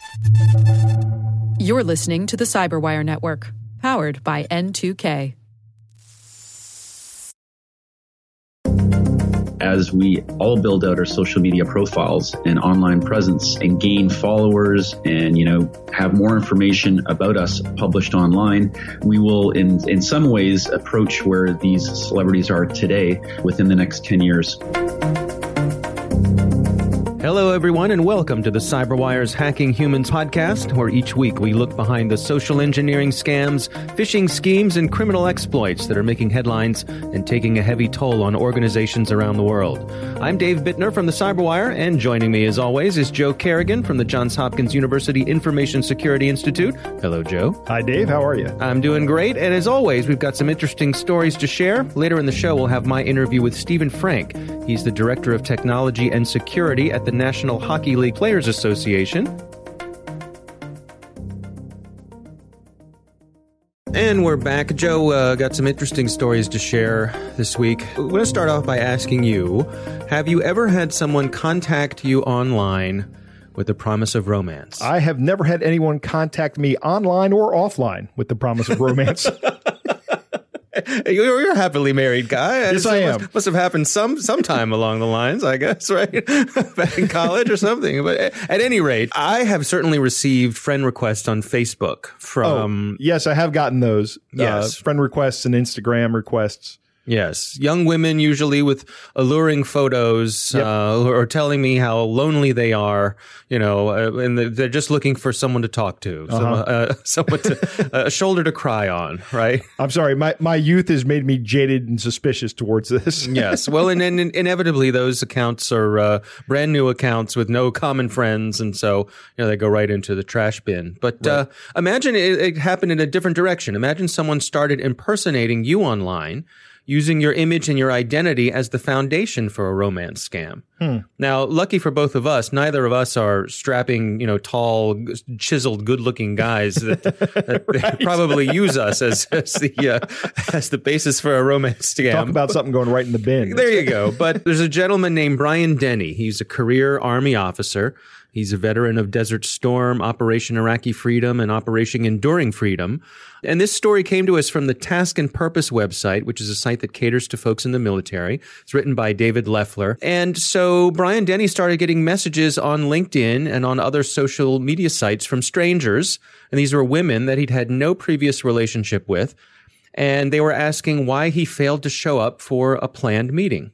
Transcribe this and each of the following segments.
You're listening to the Cyberwire Network, powered by N2K. As we all build out our social media profiles and online presence and gain followers and, have more information about us published online, we will in some ways approach where these celebrities are today within the next 10 years. Hello, everyone, and welcome to the CyberWire's Hacking Humans podcast, where each week we look behind the social engineering scams, phishing schemes, and criminal exploits that are making headlines and taking a heavy toll on organizations around the world. I'm Dave Bittner from the CyberWire, and joining me, as always, is Joe Kerrigan from the Johns Hopkins University Information Security Institute. Hello, Joe. Hi, Dave. How are you? I'm doing great, and as always, we've got some interesting stories to share. Later in the show, we'll have my interview with Stephen Frank. He's the Director of Technology and Security at the National Hockey League Players Association. And we're back. Joe got some interesting stories to share this week. I'm going to start off by asking you, have you ever had someone contact you online with the promise of romance? I have never had anyone contact me online or offline with the promise of romance. You're a happily married guy. Yes, I am. Must have happened sometime along the lines, I guess, right? Back in college or something. But at any rate, I have certainly received friend requests on Facebook from... yes, I have gotten those. Yes. Friend requests and Instagram requests. Yes. Young women usually with alluring photos or telling me how lonely they are, and they're just looking for someone to talk to, someone a shoulder to cry on, right? I'm sorry. My youth has made me jaded and suspicious towards this. Yes. Well, and inevitably those accounts are brand new accounts with no common friends. And so, they go right into the trash bin. But right. Imagine it happened in a different direction. Imagine someone started impersonating you online, using your image and your identity as the foundation for a romance scam. Now, lucky for both of us, neither of us are strapping, tall, chiseled, good-looking guys that right. probably use us as the basis for a romance scam. Talk about something going right in the bin. There you go. But there's a gentleman named Brian Denny. He's a career Army officer. He's a veteran of Desert Storm, Operation Iraqi Freedom, and Operation Enduring Freedom. And this story came to us from the Task and Purpose website, which is a site that caters to folks in the military. It's written by David Leffler. And so Brian Denny started getting messages on LinkedIn and on other social media sites from strangers. And these were women that he'd had no previous relationship with. And they were asking why he failed to show up for a planned meeting.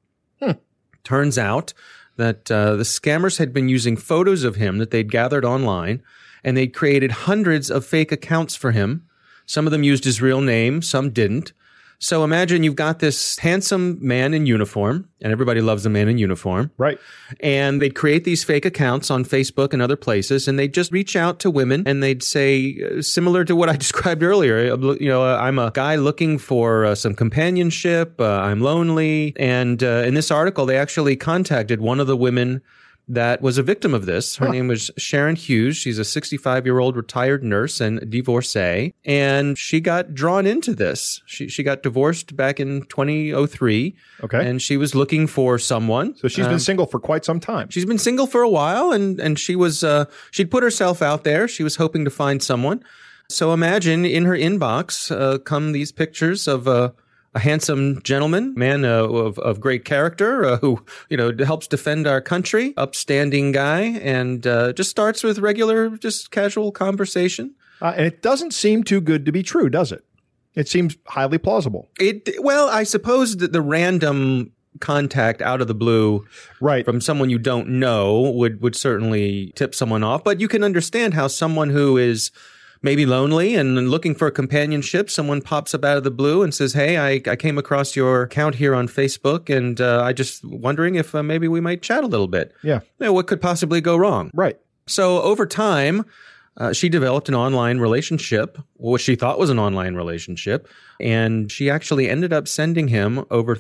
Turns out that the scammers had been using photos of him that they'd gathered online, and they'd created hundreds of fake accounts for him. Some of them used his real name, some didn't. So imagine you've got this handsome man in uniform, and everybody loves a man in uniform. Right. And they'd create these fake accounts on Facebook and other places, and they'd just reach out to women, and they'd say, similar to what I described earlier, I'm a guy looking for some companionship, I'm lonely. And in this article, they actually contacted one of the women that was a victim of this. Her name was Sharon Hughes. She's a 65-year-old retired nurse and divorcee, and she got drawn into this. She got divorced back in 2003. Okay. And she was looking for someone. So she's been single for quite some time. She's been single for a while, and she was she'd put herself out there. She was hoping to find someone. So imagine in her inbox come these pictures of a handsome gentleman, man of great character, who helps defend our country, upstanding guy, and just starts with regular, just casual conversation. And it doesn't seem too good to be true, does it? It seems highly plausible. Well, I suppose that the random contact out of the blue, right, from someone you don't know would certainly tip someone off. But you can understand how someone who is maybe lonely and looking for companionship, someone pops up out of the blue and says, hey, I came across your account here on Facebook, and I just wondering if maybe we might chat a little bit. Yeah. What could possibly go wrong? Right. So over time, she developed an online relationship, what she thought was an online relationship, and she actually ended up sending him over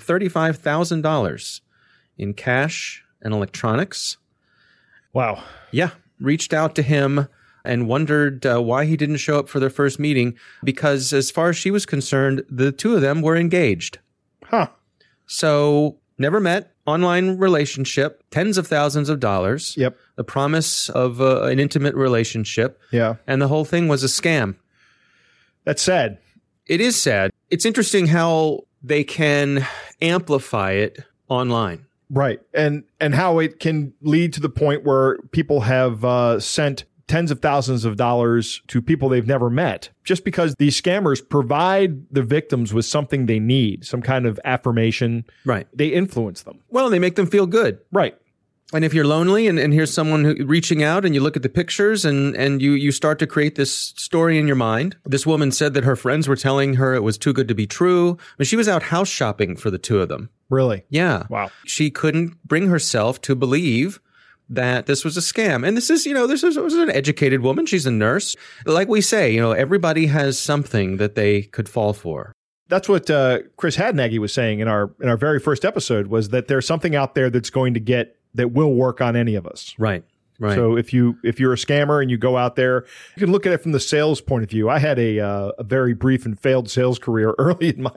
$35,000 in cash and electronics. Wow. Yeah. Reached out to him and wondered why he didn't show up for their first meeting, because as far as she was concerned, the two of them were engaged. Huh. So never met, online relationship, tens of thousands of dollars. Yep. The promise of an intimate relationship. Yeah. And the whole thing was a scam. That's sad. It is sad. It's interesting how they can amplify it online. Right. And how it can lead to the point where people have sent tens of thousands of dollars to people they've never met just because these scammers provide the victims with something they need, some kind of affirmation. Right. They influence them. Well, they make them feel good. Right. And if you're lonely and here's someone reaching out and you look at the pictures and you start to create this story in your mind. This woman said that her friends were telling her it was too good to be true. But she was out house shopping for the two of them. Really? Yeah. Wow. She couldn't bring herself to believe that this was a scam. And this is an educated woman. She's a nurse. Like we say, everybody has something that they could fall for. That's what Chris Hadnagy was saying in our very first episode, was that there's something out there that will work on any of us. Right. Right. So if you're a scammer and you go out there, you can look at it from the sales point of view. I had a very brief and failed sales career early in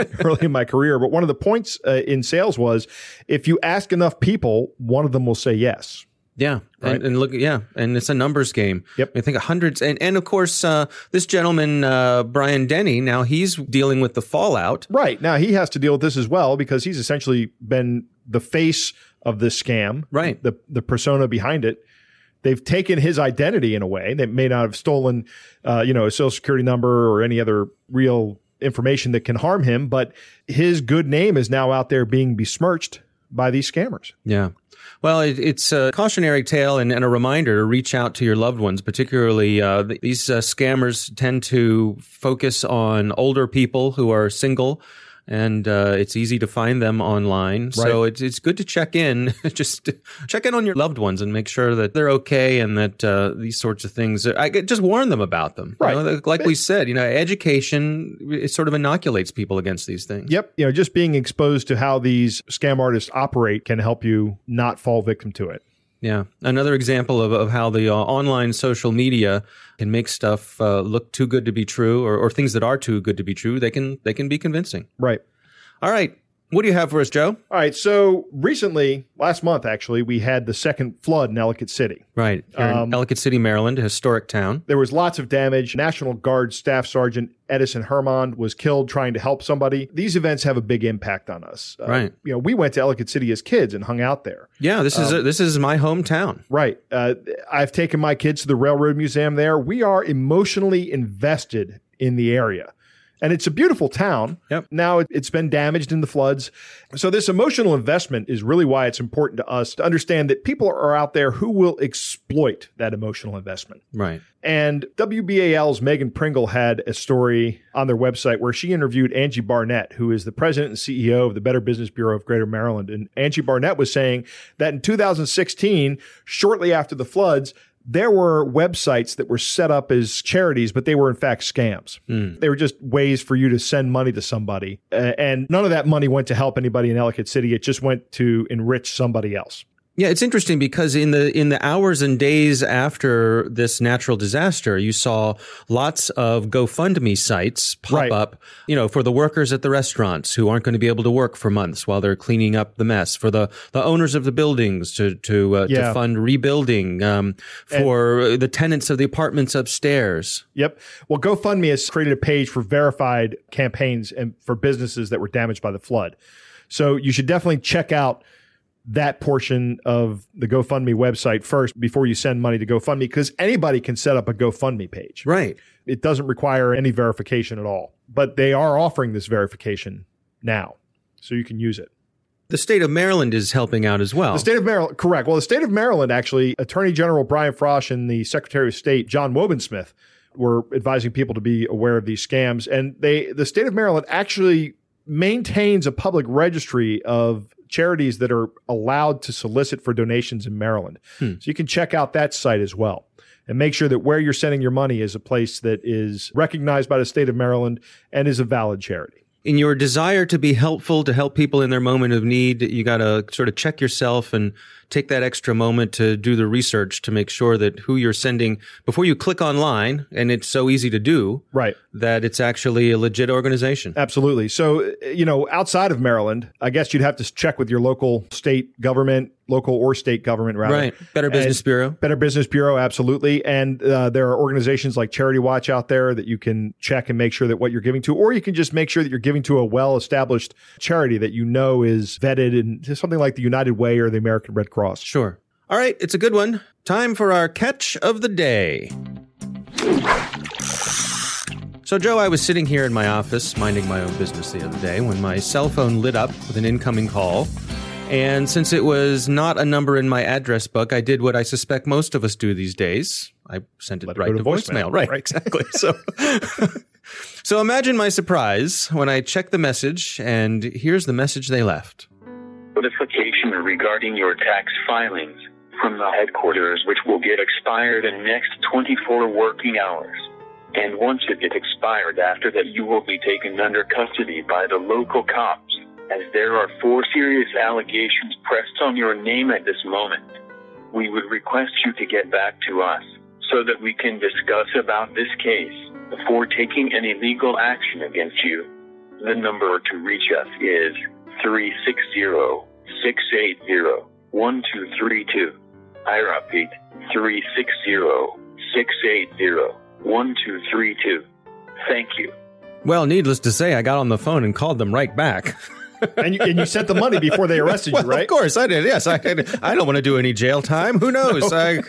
my career, but one of the points in sales was if you ask enough people, one of them will say yes. Yeah. Right. And look, yeah. And it's a numbers game. Yep. I think hundreds. And of course, this gentleman, Brian Denny, now he's dealing with the fallout. Right. Now he has to deal with this as well because he's essentially been the face of this scam. Right. The persona behind it. They've taken his identity in a way. They may not have stolen, a social security number or any other real information that can harm him, but his good name is now out there being besmirched by these scammers. Yeah. Well, it's a cautionary tale and a reminder to reach out to your loved ones, particularly these scammers tend to focus on older people who are single. And it's easy to find them online. Right. So it's good to check in, just check in on your loved ones and make sure that they're okay and that these sorts of things, just warn them about them. Right. Like we said, education, it sort of inoculates people against these things. Yep. Just being exposed to how these scam artists operate can help you not fall victim to it. Yeah. Another example of how the online social media can make stuff look too good to be true or things that are too good to be true. They can be convincing. Right. All right. What do you have for us, Joe? All right. So recently, last month, actually, we had the second flood in Ellicott City. Right. Here in Ellicott City, Maryland, a historic town. There was lots of damage. National Guard Staff Sergeant Edison Hermond was killed trying to help somebody. These events have a big impact on us. Right. We went to Ellicott City as kids and hung out there. Yeah, this is my hometown. Right. I've taken my kids to the Railroad Museum there. We are emotionally invested in the area. And it's a beautiful town. Yep. Now it's been damaged in the floods. So this emotional investment is really why it's important to us to understand that people are out there who will exploit that emotional investment. Right. And WBAL's Megan Pringle had a story on their website where she interviewed Angie Barnett, who is the president and CEO of the Better Business Bureau of Greater Maryland. And Angie Barnett was saying that in 2016, shortly after the floods, there were websites that were set up as charities, but they were in fact scams. They were just ways for you to send money to somebody. And none of that money went to help anybody in Ellicott City. It just went to enrich somebody else. Yeah, it's interesting because in the hours and days after this natural disaster, you saw lots of GoFundMe sites pop up, for the workers at the restaurants who aren't going to be able to work for months while they're cleaning up the mess, for the owners of the buildings to fund rebuilding, for the tenants of the apartments upstairs. Yep. Well, GoFundMe has created a page for verified campaigns and for businesses that were damaged by the flood. So you should definitely check out that portion of the GoFundMe website first before you send money to GoFundMe, because anybody can set up a GoFundMe page. Right. It doesn't require any verification at all, but they are offering this verification now, so you can use it. The state of Maryland is helping out as well. The state of Maryland, correct. Well, the state of Maryland, actually, Attorney General Brian Frosh and the Secretary of State, John Wobensmith, were advising people to be aware of these scams. And the state of Maryland actually maintains a public registry of charities that are allowed to solicit for donations in Maryland. So you can check out that site as well and make sure that where you're sending your money is a place that is recognized by the state of Maryland and is a valid charity. In your desire to be helpful, to help people in their moment of need, you got to sort of check yourself and take that extra moment to do the research to make sure that who you're sending before you click online, and it's so easy to do, right, that it's actually a legit organization. Absolutely. So, outside of Maryland, I guess you'd have to check with your local or state government, rather. Right. Better Business Bureau. Better Business Bureau, absolutely. And there are organizations like Charity Watch out there that you can check and make sure that what you're giving to, or you can just make sure that you're giving to a well-established charity that you know is vetted in something like the United Way or the American Red Cross. Sure. All right. It's a good one. Time for our catch of the day. So, Joe, I was sitting here in my office minding my own business the other day when my cell phone lit up with an incoming call. And since it was not a number in my address book, I did what I suspect most of us do these days. I sent it right to voicemail. Right, exactly. So imagine my surprise when I checked the message, and here's the message they left. Notification regarding your tax filings from the headquarters, which will get expired in next 24 working hours. And once it gets expired, after that you will be taken under custody by the local cops, as there are 4 serious allegations pressed on your name at this moment. We would request you to get back to us so that we can discuss about this case before taking any legal action against you. The number to reach us is 360-680-1232. I repeat, 360-680-1232. Thank you. Well, needless to say, I got on the phone and called them right back. And you sent the money before they arrested you, right? Of course I did. Yes, I don't want to do any jail time. Who knows? I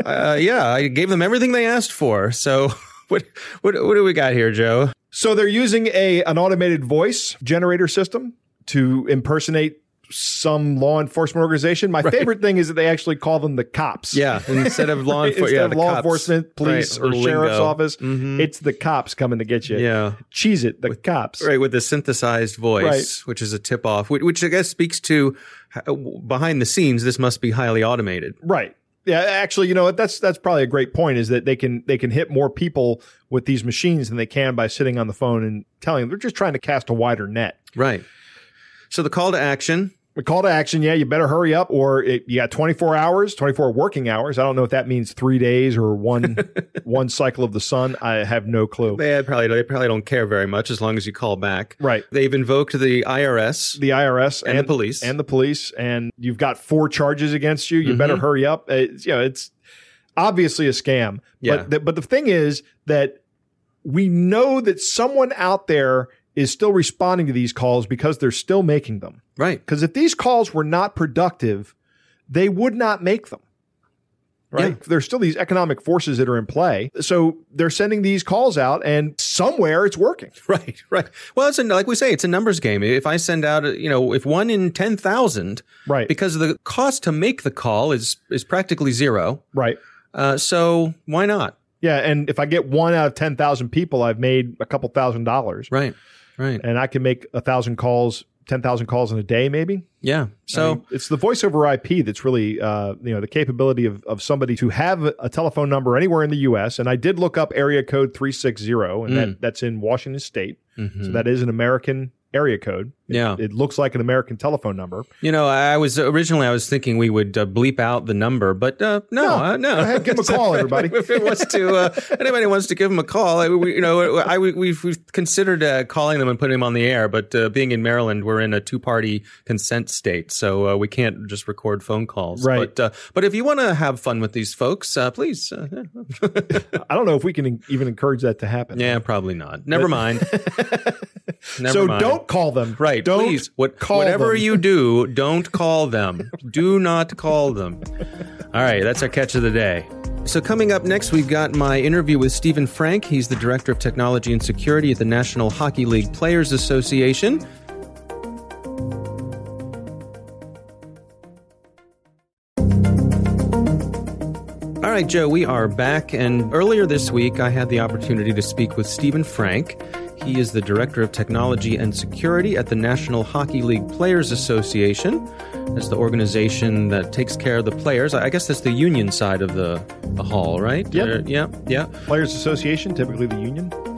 gave them everything they asked for. So what do we got here, Joe? So they're using an automated voice generator system to impersonate some law enforcement organization. My favorite thing is that they actually call them the cops. Yeah, instead of law enforcement, police, or sheriff's office, it's the cops coming to get you. Yeah. Cheese it, the cops. Right, with the synthesized voice, which is a tip-off, which I guess speaks to behind the scenes, this must be highly automated. Right. Yeah, actually, that's probably a great point, is that they can hit more people with these machines than they can by sitting on the phone and telling them. They're just trying to cast a wider net. Right. So the call to action. The call to action, you better hurry up, or you got 24 working hours. I don't know if that means 3 days or one cycle of the sun. I have no clue. They probably don't care very much as long as you call back. Right. They've invoked the IRS. And the police. And the police. And you've got 4 charges against you. You better hurry up. It's obviously a scam. Yeah. But the thing is that we know that someone out there is still responding to these calls because they're still making them. Right. Because if these calls were not productive, they would not make them. Right. Yeah. There's still these economic forces that are in play. So they're sending these calls out, and somewhere it's working. Right. Well, like we say, it's a numbers game. If I send out, if 1 in 10,000, right, because the cost to make the call is practically zero. Right. So why not? Yeah. And if I get 1 out of 10,000 people, I've made a couple $1,000s. Right. And I can make 1,000 calls, 10,000 calls in a day, maybe. Yeah. So it's the voice over IP that's really, the capability of somebody to have a telephone number anywhere in the U.S. And I did look up area code 360, and that's in Washington State. Mm-hmm. So that is an American area code. It looks like an American telephone number. I was thinking we would bleep out the number, but no. Go ahead, give them a call, everybody. If it wants to, anybody wants to give them a call, we've considered calling them and putting them on the air, but being in Maryland, we're in a 2-party consent state, so we can't just record phone calls. Right. But if you want to have fun with these folks, please. I don't know if we can even encourage that to happen. Yeah, probably not. Never mind. Don't call them. Right. Please. Whatever you do, don't call them. Do not call them. All right. That's our catch of the day. So coming up next, we've got my interview with Stephen Frank. He's the Director of Technology and Security at the National Hockey League Players Association. All right, Joe, we are back. And earlier this week, I had the opportunity to speak with Stephen Frank. He is the Director of Technology and Security at the National Hockey League Players Association. That's the organization that takes care of the players. I guess that's the union side of the hall, right? Yeah. Yeah. Players Association, typically the union.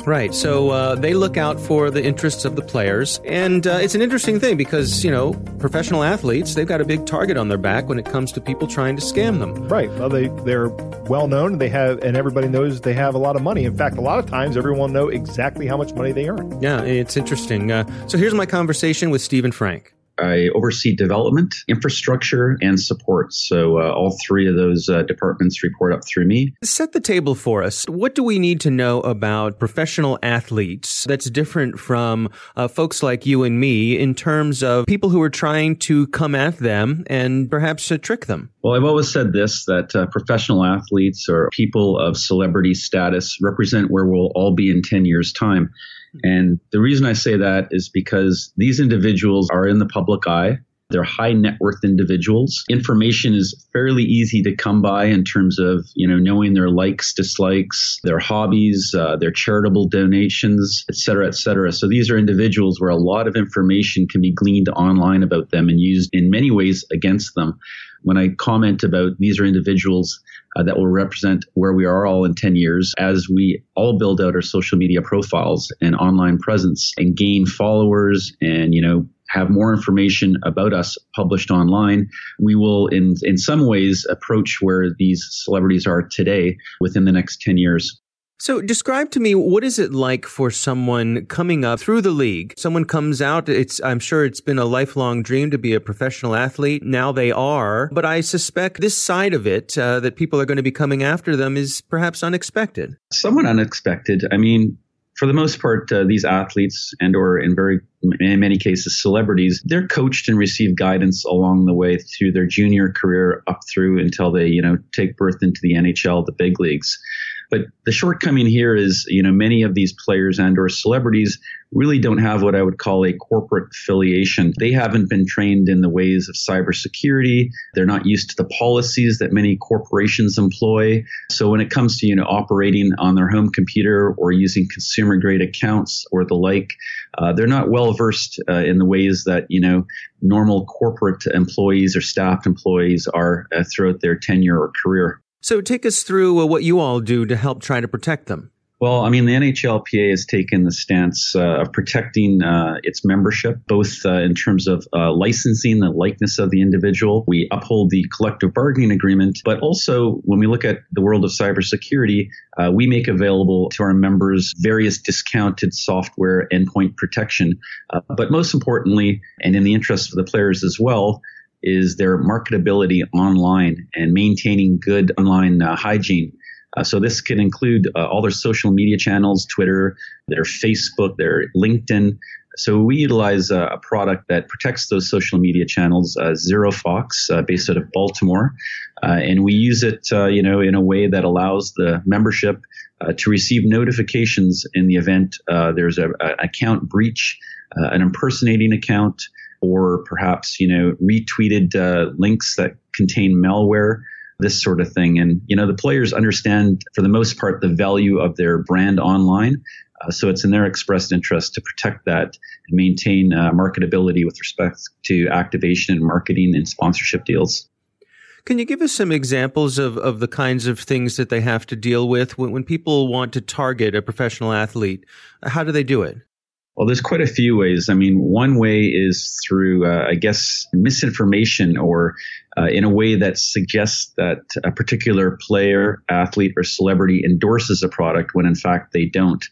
Right. So they look out for the interests of the players. And it's an interesting thing because, professional athletes, they've got a big target on their back when it comes to people trying to scam them. Right. Well, they're well known. And everybody knows they have a lot of money. In fact, a lot of times everyone knows exactly how much money they earn. Yeah, it's interesting. So here's my conversation with Stephen Frank. I oversee development, infrastructure, and support. So all three of those departments report up through me. Set the table for us. What do we need to know about professional athletes that's different from folks like you and me in terms of people who are trying to come at them and perhaps trick them? Well, I've always said this, that professional athletes or people of celebrity status represent where we'll all be in 10 years' time. And the reason I say that is because these individuals are in the public eye. They're high net worth individuals. Information is fairly easy to come by in terms of, knowing their likes, dislikes, their hobbies, their charitable donations, et cetera, et cetera. So these are individuals where a lot of information can be gleaned online about them and used in many ways against them. When I comment about these are individuals that will represent where we are all in 10 years as we all build out our social media profiles and online presence and gain followers and, have more information about us published online, we will in some ways approach where these celebrities are today within the next 10 years. So describe to me, what is it like for someone coming up through the league? Someone comes out, I'm sure it's been a lifelong dream to be a professional athlete. Now they are, but I suspect this side of it, that people are going to be coming after them, is perhaps unexpected. Somewhat unexpected. I mean, for the most part, these athletes or in many cases celebrities, they're coached and receive guidance along the way through their junior career up through until they, take birth into the NHL, the big leagues. But the shortcoming here is, many of these players and or celebrities really don't have what I would call a corporate affiliation. They haven't been trained in the ways of cybersecurity. They're not used to the policies that many corporations employ. So when it comes to, operating on their home computer or using consumer grade accounts or the like, they're not well versed in the ways that, normal corporate employees or staff employees are throughout their tenure or career. So take us through what you all do to help try to protect them. Well, I mean, the NHLPA has taken the stance of protecting its membership, both in terms of licensing the likeness of the individual. We uphold the collective bargaining agreement, but also when we look at the world of cybersecurity, we make available to our members various discounted software endpoint protection. But most importantly, and in the interest of the players as well, is their marketability online and maintaining good online hygiene. So this can include all their social media channels, Twitter, their Facebook, their LinkedIn. So we utilize a product that protects those social media channels, ZeroFox, based out of Baltimore. And we use it, in a way that allows the membership to receive notifications in the event there's an account breach, an impersonating account, or perhaps, retweeted links that contain malware, this sort of thing. And, the players understand, for the most part, the value of their brand online. So it's in their expressed interest to protect that and maintain marketability with respect to activation and marketing and sponsorship deals. Can you give us some examples of the kinds of things that they have to deal with when people want to target a professional athlete? How do they do it? Well, there's quite a few ways. I mean, one way is through, misinformation or in a way that suggests that a particular player, athlete, or celebrity endorses a product when in fact they don't.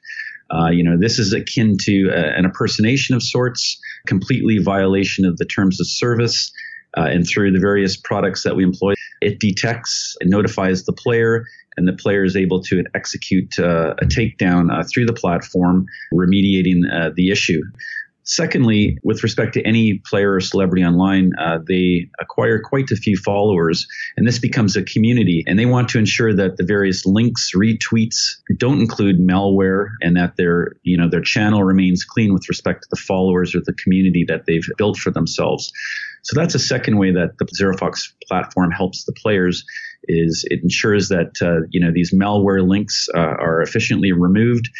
This is akin to an impersonation of sorts, completely violation of the terms of service. And through the various products that we employ, it detects and notifies the player, and the player is able to execute a takedown through the platform, remediating the issue. Secondly, with respect to any player or celebrity online, they acquire quite a few followers, and this becomes a community. And they want to ensure that the various links, retweets don't include malware, and that their channel remains clean with respect to the followers or the community that they've built for themselves. So that's a second way that the ZeroFox platform helps the players. Is it ensures that these malware links are efficiently removed,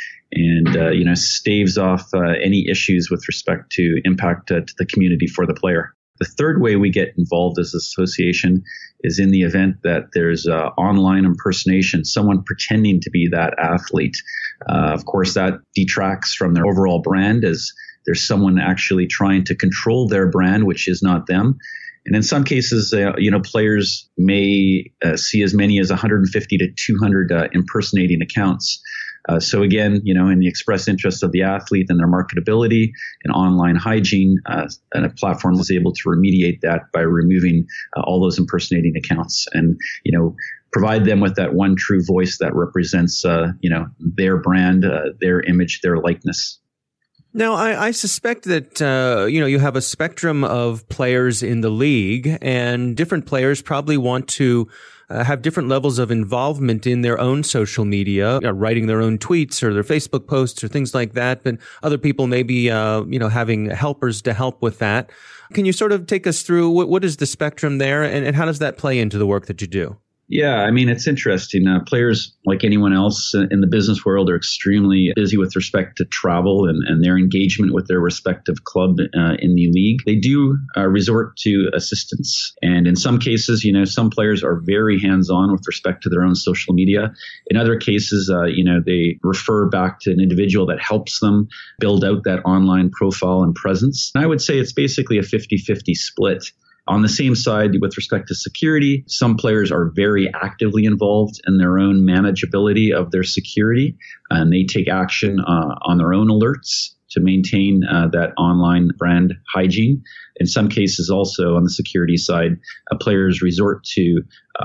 and staves off any issues with respect to impact to the community for the player. The third way we get involved as an association is in the event that there's online impersonation, someone pretending to be that athlete. Of course, that detracts from their overall brand as there's someone actually trying to control their brand, which is not them. And in some cases, players may see as many as 150 to 200 impersonating accounts. So again, in the express interest of the athlete and their marketability and online hygiene, and a platform is able to remediate that by removing all those impersonating accounts and, provide them with that one true voice that represents, their brand, their image, their likeness. Now, I suspect that, you have a spectrum of players in the league, and different players probably want to have different levels of involvement in their own social media, writing their own tweets or their Facebook posts or things like that. But other people may be, having helpers to help with that. Can you sort of take us through what is the spectrum there, and how does that play into the work that you do? Yeah, it's interesting. Players, like anyone else in the business world, are extremely busy with respect to travel and their engagement with their respective club in the league. They do resort to assistance. And in some cases, some players are very hands-on with respect to their own social media. In other cases, they refer back to an individual that helps them build out that online profile and presence. And I would say it's basically a 50-50 split. On the same side, with respect to security, some players are very actively involved in their own manageability of their security, and they take action on their own alerts to maintain that online brand hygiene. In some cases, also on the security side, players resort to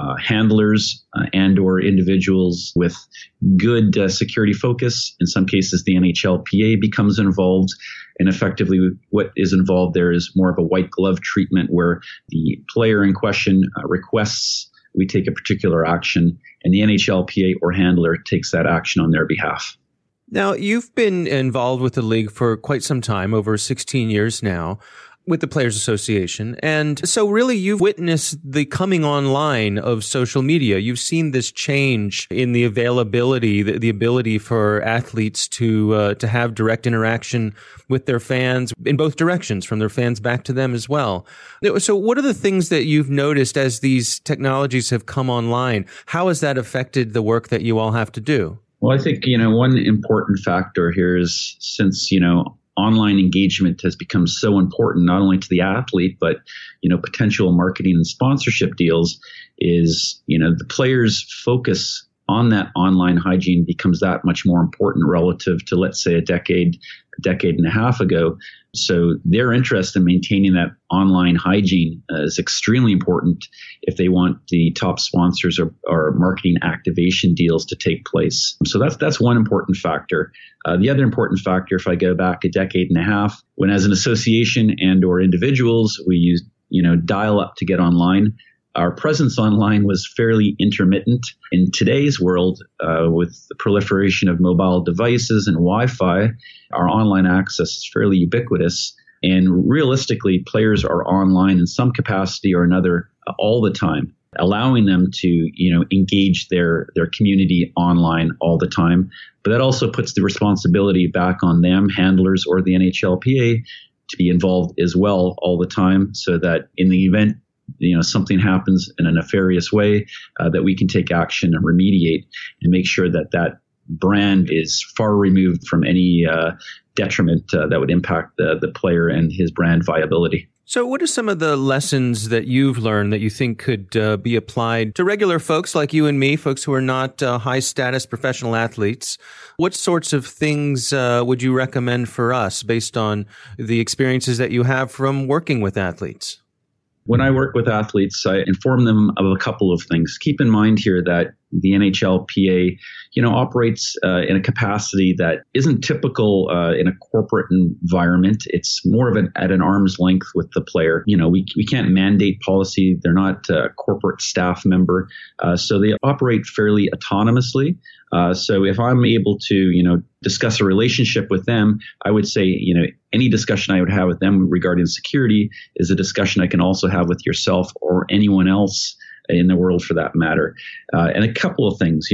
handlers and/or individuals with good security focus. In some cases, the NHLPA becomes involved. And effectively, what is involved there is more of a white glove treatment where the player in question requests we take a particular action, and the NHLPA or handler takes that action on their behalf. Now, you've been involved with the league for quite some time, over 16 years now, with the Players Association. And so really you've witnessed the coming online of social media. You've seen this change in the availability, the ability for athletes to have direct interaction with their fans in both directions, from their fans back to them as well. So what are the things that you've noticed as these technologies have come online? How has that affected the work that you all have to do? Well, I think, one important factor here is since, online engagement has become so important, not only to the athlete, but, potential marketing and sponsorship deals is, the players' focus on that online hygiene becomes that much more important relative to, let's say, a decade and a half ago. So their interest in maintaining that online hygiene is extremely important if they want the top sponsors or marketing activation deals to take place. So that's one important factor. The other important factor, if I go back a decade and a half, when as an association and or individuals, we used, dial up to get online, our presence online was fairly intermittent. In today's world, with the proliferation of mobile devices and Wi-Fi, our online access is fairly ubiquitous. And realistically, players are online in some capacity or another all the time, allowing them to, engage their community online all the time. But that also puts the responsibility back on them, handlers or the NHLPA, to be involved as well all the time, so that in the event something happens in a nefarious way, that we can take action and remediate and make sure that brand is far removed from any detriment that would impact the player and his brand viability. So what are some of the lessons that you've learned that you think could be applied to regular folks like you and me, folks who are not high-status professional athletes? What sorts of things would you recommend for us based on the experiences that you have from working with athletes? When I work with athletes, I inform them of a couple of things. Keep in mind here that the NHLPA, operates in a capacity that isn't typical in a corporate environment. It's more of at an arm's length with the player. We can't mandate policy. They're not a corporate staff member. So they operate fairly autonomously. So if I'm able to, discuss a relationship with them, I would say, any discussion I would have with them regarding security is a discussion I can also have with yourself or anyone else in the world for that matter. And a couple of things,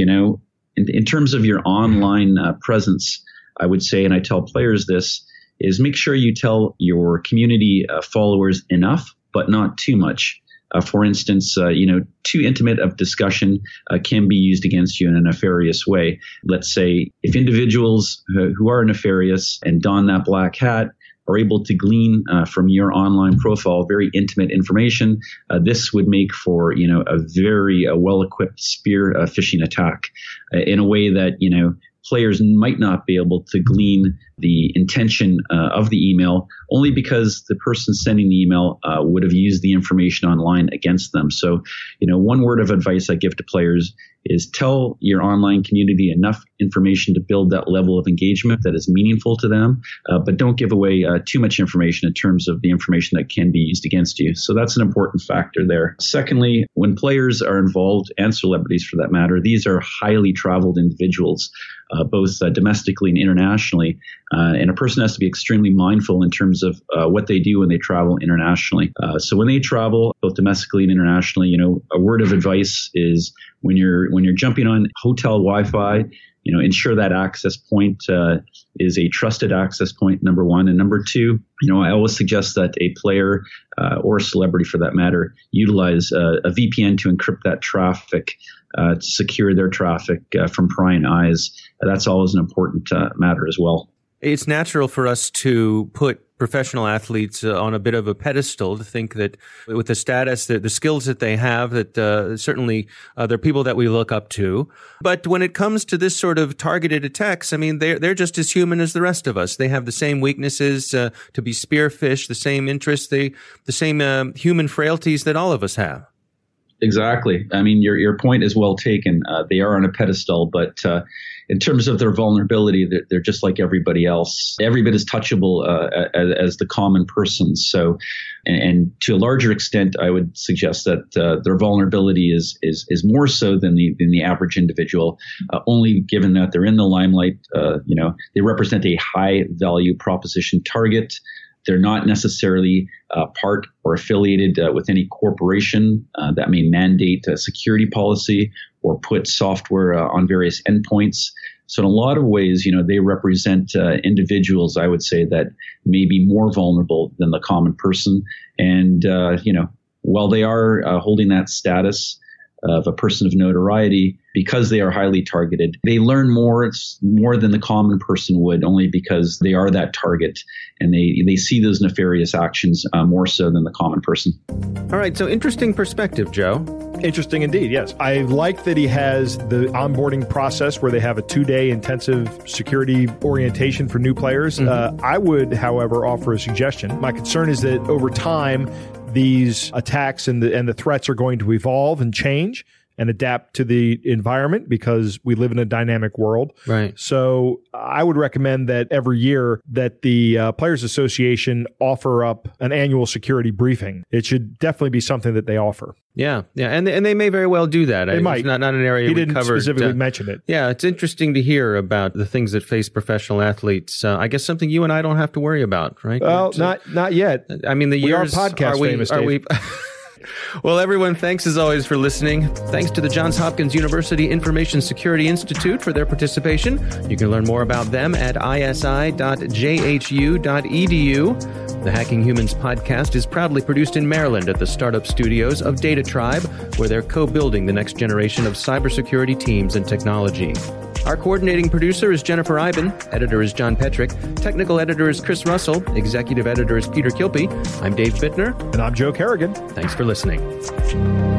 in terms of your online presence, I would say, and I tell players this, is make sure you tell your community followers enough, but not too much. For instance, too intimate of discussion can be used against you in a nefarious way. Let's say if individuals who are nefarious and don that black hat are able to glean from your online profile very intimate information, this would make for a very well-equipped spear phishing attack in a way that players might not be able to glean the intention of the email, only because the person sending the email would have used the information online against them. So, one word of advice I give to players is tell your online community enough information to build that level of engagement that is meaningful to them, but don't give away too much information in terms of the information that can be used against you. So that's an important factor there. Secondly, when players are involved, and celebrities for that matter, these are highly traveled individuals, both domestically and internationally. And a person has to be extremely mindful in terms of what they do when they travel internationally. So when they travel, both domestically and internationally, a word of advice is when you're jumping on hotel Wi-Fi, ensure that access point is a trusted access point, number one. And number two, I always suggest that a player or a celebrity for that matter utilize a VPN to encrypt that traffic, to secure their traffic from prying eyes. That's always an important matter as well. It's natural for us to put professional athletes on a bit of a pedestal, to think that with the status, the skills that they have, that certainly they're people that we look up to. But when it comes to this sort of targeted attacks, I mean, they're just as human as the rest of us. They have the same weaknesses to be spearphished, the same interests, the same human frailties that all of us have. Exactly. I mean, your point is well taken. They are on a pedestal, but in terms of their vulnerability, they're just like everybody else. Every bit as touchable as the common person. So, and to a larger extent, I would suggest that their vulnerability is more so than the average individual. Only given that they're in the limelight, they represent a high value proposition target. They're not necessarily part or affiliated with any corporation that may mandate a security policy or put software on various endpoints. So in a lot of ways, they represent individuals, I would say, that may be more vulnerable than the common person. And, while they are holding that status of a person of notoriety, because they are highly targeted, they learn more than the common person would, only because they are that target and they see those nefarious actions more so than the common person. All right. So interesting perspective, Joe. Interesting indeed, yes. I like that he has the onboarding process where they have a 2-day intensive security orientation for new players. Mm-hmm. I would, however, offer a suggestion. My concern is that over time, these attacks and the threats are going to evolve and change and adapt to the environment, because we live in a dynamic world. Right. So I would recommend that every year that the Players Association offer up an annual security briefing. It should definitely be something that they offer. Yeah, and they may very well do that. They might. It's not an area he we didn't covered. Specifically mention it. Yeah, it's interesting to hear about the things that face professional athletes. I guess something you and I don't have to worry about, right? Well, not yet. I mean, we are podcast famous, Dave. Well, everyone, thanks as always for listening. Thanks to the Johns Hopkins University Information Security Institute for their participation. You can learn more about them at isi.jhu.edu. The Hacking Humans podcast is proudly produced in Maryland at the startup studios of Data Tribe, where they're co-building the next generation of cybersecurity teams and technology. Our coordinating producer is Jennifer Iben. Editor is John Petrick. Technical editor is Chris Russell. Executive editor is Peter Kilpie. I'm Dave Bittner. And I'm Joe Kerrigan. Thanks for listening.